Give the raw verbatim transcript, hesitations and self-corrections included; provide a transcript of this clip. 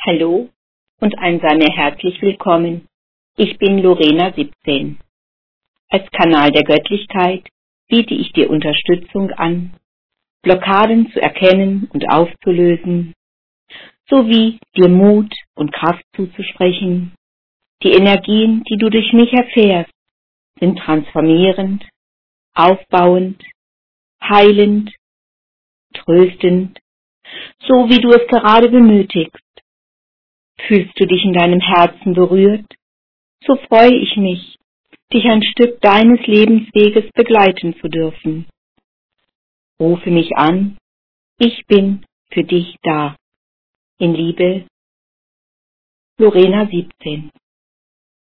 Hallo und ein sei mir herzlich willkommen. Ich bin Lorena siebzehn. Als Kanal der Göttlichkeit biete ich dir Unterstützung an, Blockaden zu erkennen und aufzulösen, sowie dir Mut und Kraft zuzusprechen. Die Energien, die du durch mich erfährst, sind transformierend, aufbauend, heilend, tröstend, so wie du es gerade benötigst. Fühlst du dich in deinem Herzen berührt? So freue ich mich, dich ein Stück deines Lebensweges begleiten zu dürfen. Rufe mich an, ich bin für dich da. In Liebe, Lorena siebzehn.